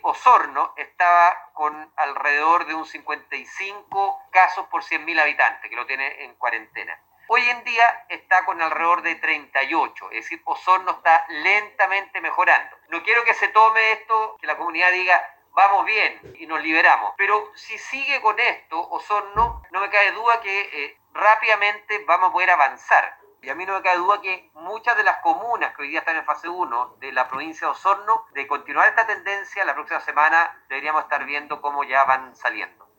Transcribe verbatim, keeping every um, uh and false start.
Osorno estaba con alrededor de un cincuenta y cinco casos por cien mil habitantes, que lo tiene en cuarentena. Hoy en día está con alrededor de treinta y ocho, es decir, Osorno está lentamente mejorando. No quiero que se tome esto, que la comunidad diga, vamos bien y nos liberamos, pero si sigue con esto, Osorno, no me cabe duda que eh, rápidamente vamos a poder avanzar. Y a mí no me cabe duda que muchas de las comunas que hoy día están en fase uno de la provincia de Osorno, de continuar esta tendencia, la próxima semana deberíamos estar viendo cómo ya van saliendo.